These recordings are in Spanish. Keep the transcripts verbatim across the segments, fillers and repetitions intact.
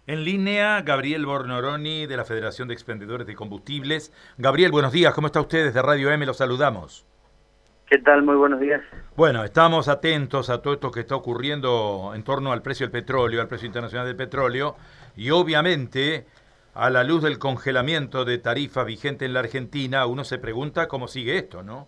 En línea, Gabriel Bornoroni de la Federación de Expendedores de Combustibles. Gabriel, buenos días, ¿cómo está usted? Desde Radio M los saludamos. ¿Qué tal? Muy buenos días. Bueno, estamos atentos a todo esto que está ocurriendo en torno al precio del petróleo, al precio internacional del petróleo, y obviamente, a la luz del congelamiento de tarifas vigente en la Argentina, uno se pregunta cómo sigue esto, ¿no?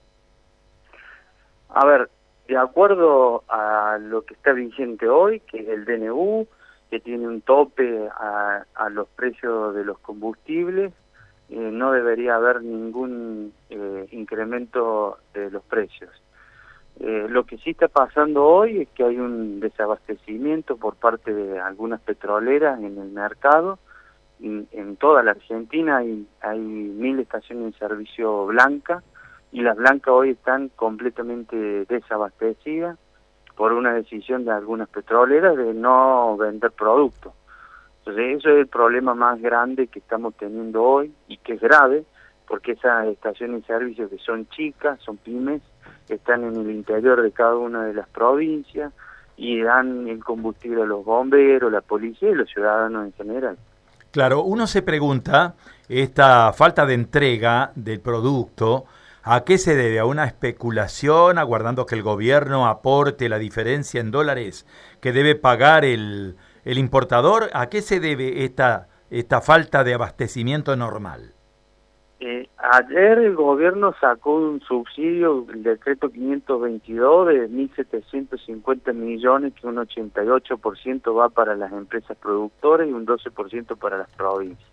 A ver, de acuerdo a lo que está vigente hoy, que es el D N U, que tiene un tope a, a los precios de los combustibles, eh, no debería haber ningún eh, incremento de los precios. Eh, lo que sí está pasando hoy es que hay un desabastecimiento por parte de algunas petroleras en el mercado. En, en toda la Argentina hay, hay mil estaciones de servicio blanca, y las blancas hoy están completamente desabastecidas por una decisión de algunas petroleras de no vender productos. Entonces eso es el problema más grande que estamos teniendo hoy, y que es grave, porque esas estaciones de servicio, que son chicas, son pymes, están en el interior de cada una de las provincias y dan el combustible a los bomberos, la policía y los ciudadanos en general. Claro, uno se pregunta, esta falta de entrega del producto, ¿a qué se debe? ¿A una especulación, aguardando que el gobierno aporte la diferencia en dólares que debe pagar el, el importador? ¿A qué se debe esta, esta falta de abastecimiento normal? Eh, ayer el gobierno sacó un subsidio, el decreto quinientos veintidós, de mil setecientos cincuenta millones, que un ochenta y ocho por ciento va para las empresas productoras y un doce por ciento para las provincias.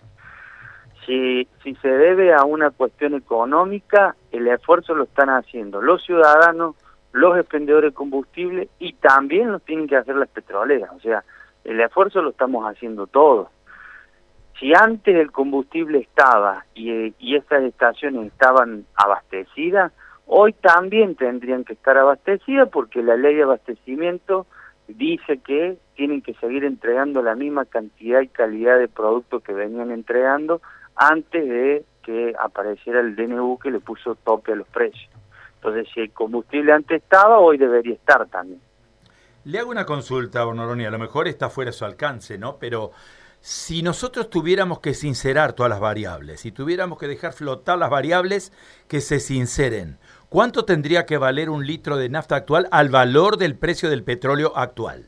Si, si se debe a una cuestión económica, el esfuerzo lo están haciendo los ciudadanos, los expendedores de combustible, y también lo tienen que hacer las petroleras. O sea, el esfuerzo lo estamos haciendo todos. Si antes el combustible estaba y, y estas estaciones estaban abastecidas, hoy también tendrían que estar abastecidas, porque la ley de abastecimiento dice que tienen que seguir entregando la misma cantidad y calidad de productos que venían entregando antes de que apareciera el D N U, que le puso tope a los precios. Entonces, si el combustible antes estaba, hoy debería estar también. Le hago una consulta, Bornoroni, a lo mejor está fuera de su alcance, ¿no? Pero si nosotros tuviéramos que sincerar todas las variables, si tuviéramos que dejar flotar las variables que se sinceren, ¿cuánto tendría que valer un litro de nafta actual al valor del precio del petróleo actual?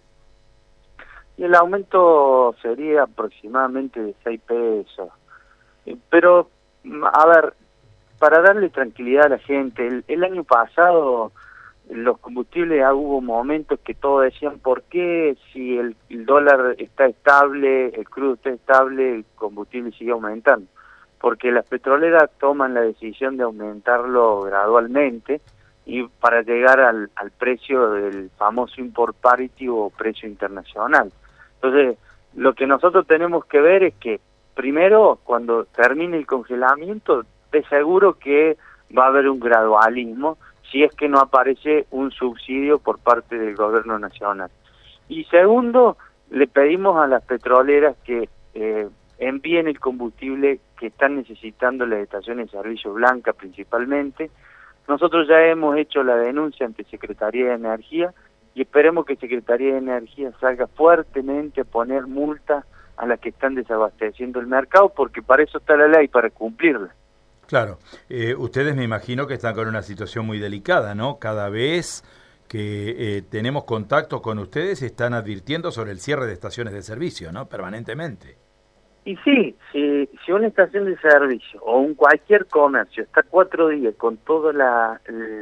Y el aumento sería aproximadamente de seis pesos. Pero, a ver, para darle tranquilidad a la gente, el, el año pasado los combustibles, hubo momentos que todos decían, ¿por qué si el, el dólar está estable, el crudo está estable, el combustible sigue aumentando? Porque las petroleras toman la decisión de aumentarlo gradualmente, y para llegar al, al precio del famoso import parity o precio internacional. Entonces, lo que nosotros tenemos que ver es que, primero, cuando termine el congelamiento, de seguro que va a haber un gradualismo, si es que no aparece un subsidio por parte del gobierno nacional. Y segundo, le pedimos a las petroleras que eh, envíen el combustible que están necesitando las estaciones de servicio blanca principalmente. Nosotros ya hemos hecho la denuncia ante Secretaría de Energía, y esperemos que Secretaría de Energía salga fuertemente a poner multas a las que están desabasteciendo el mercado, porque para eso está la ley, para cumplirla. Claro, eh, ustedes me imagino que están con una situación muy delicada, ¿no? Cada vez que eh, tenemos contacto con ustedes están advirtiendo sobre el cierre de estaciones de servicio, ¿no? Permanentemente. Y sí, si, si una estación de servicio o un cualquier comercio está cuatro días con todos la,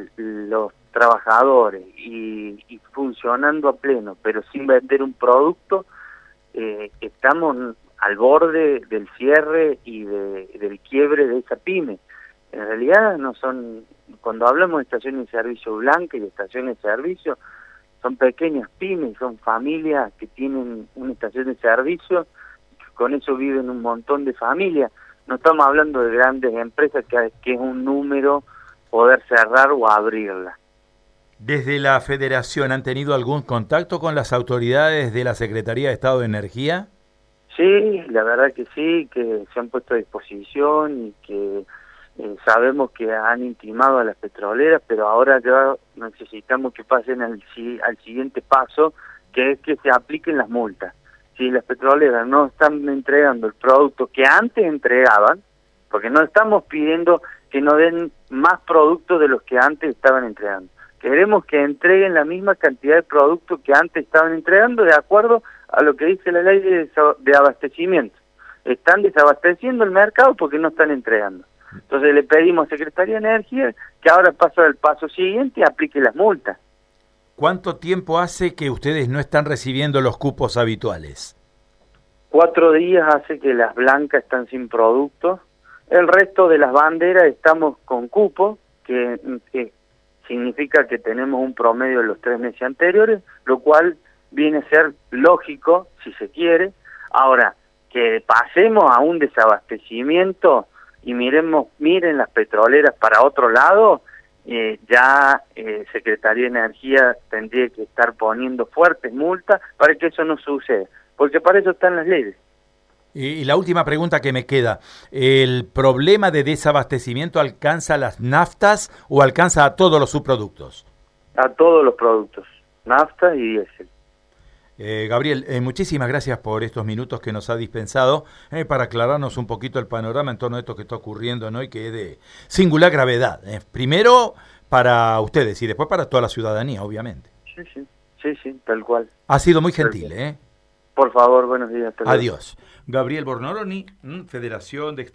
los trabajadores y, y funcionando a pleno, pero sin vender un producto, eh, estamos al borde del cierre y de, del quiebre de esa pyme. En realidad no son, cuando hablamos de estaciones de servicio blanca y de estaciones de servicio, son pequeñas pymes, son familias que tienen una estación de servicio, con eso viven un montón de familias. No estamos hablando de grandes empresas que, que es un número poder cerrar o abrirla. ¿Desde la Federación han tenido algún contacto con las autoridades de la Secretaría de Estado de Energía? Sí, la verdad que sí, que se han puesto a disposición y que eh, sabemos que han intimado a las petroleras, pero ahora ya necesitamos que pasen al, al siguiente paso, que es que se apliquen las multas. si las petroleras no están entregando el producto que antes entregaban, porque no estamos pidiendo que nos den más productos de los que antes estaban entregando. Queremos que entreguen la misma cantidad de productos que antes estaban entregando de acuerdo a lo que dice la ley de, de abastecimiento. Están desabasteciendo el mercado porque no están entregando. Entonces le pedimos a Secretaría de Energía que ahora pase al paso siguiente y aplique las multas. ¿Cuánto tiempo hace que ustedes no están recibiendo los cupos habituales? Cuatro días hace que las blancas están sin producto. El resto de las banderas estamos con cupo, que, que significa que tenemos un promedio de los tres meses anteriores, lo cual viene a ser lógico, si se quiere. Ahora, que pasemos a un desabastecimiento y miremos, miren las petroleras para otro lado, eh, ya eh, Secretaría de Energía tendría que estar poniendo fuertes multas para que eso no suceda, porque para eso están las leyes. Y la última pregunta que me queda, ¿el problema de desabastecimiento alcanza a las naftas o alcanza a todos los subproductos? A todos los productos, nafta y diésel. Eh, Gabriel, eh, muchísimas gracias por estos minutos que nos ha dispensado eh, para aclararnos un poquito el panorama en torno a esto que está ocurriendo, ¿no? Y que es de singular gravedad. Eh. Primero para ustedes y después para toda la ciudadanía, obviamente. Sí, sí, sí, sí, tal cual. Ha sido muy gentil, ¿eh? Por favor, buenos días. Adiós. Gabriel Bornoloni, Federación de